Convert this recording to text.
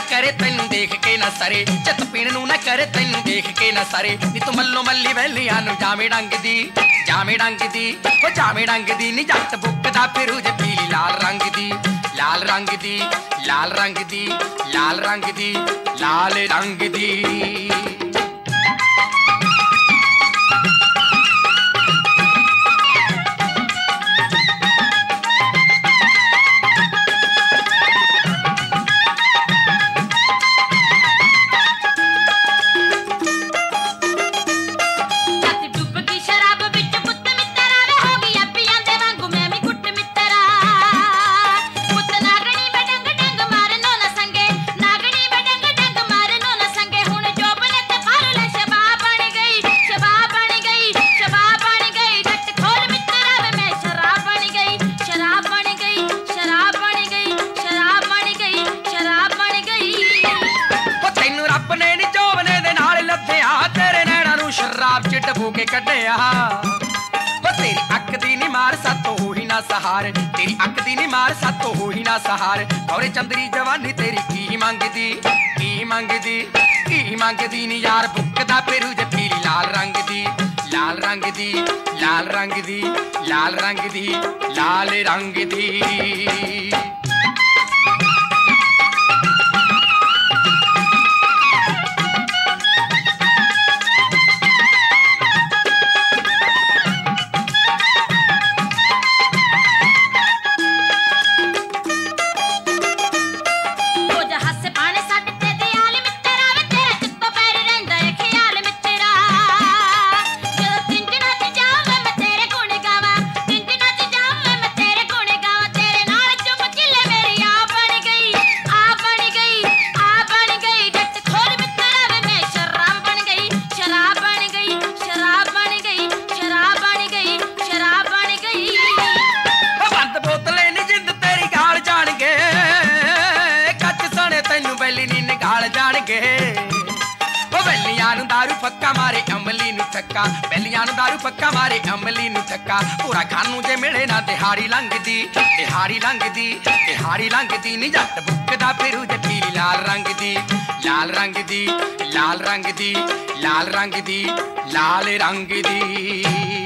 करे तैनू देख के ना सरे, चित पीण नू ना करे तैनू देख के ना सरे। नी तू मल्लो मल्ली वैलियां नू जावे डंग दी, जावे डंग दी, ओ जावे डंग दी। नी जट बुकदा फिरू जे पीली लाल रंग दी, लाल रंग दी, लाल रंग दी, लाल रंग दी, लाल रंग दी। के कढ़िया तेरी अख दी नी मार सातों हो ही ना सहार, तेरी अख दी नी मार सातों हो ही ना सहार। गौरे चंदरी जवानी तेरी की मंगदी, की मंगदी, की मंगदी। नी यार बुकदा फिरू जे पीली लाल रंग दी, लाल रंग दी, लाल रंग दी, लाल रंग दी, लाल रंग दी। दारू पक्का मारे अमली नू छक्का, बैलियां नू दारू पक्का मारे अमली नू छक्का। पूरा खानू जे मिले ना दिहाड़ी लंघदी, दिहाड़ी लंघदी, दिहाड़ी लंघदी। नी जट बुकदा फिरू जे पीली लाल रंग दी, लाल रंग दी, लाल रंग दी, लाल रंग दी, लाल रंग दी।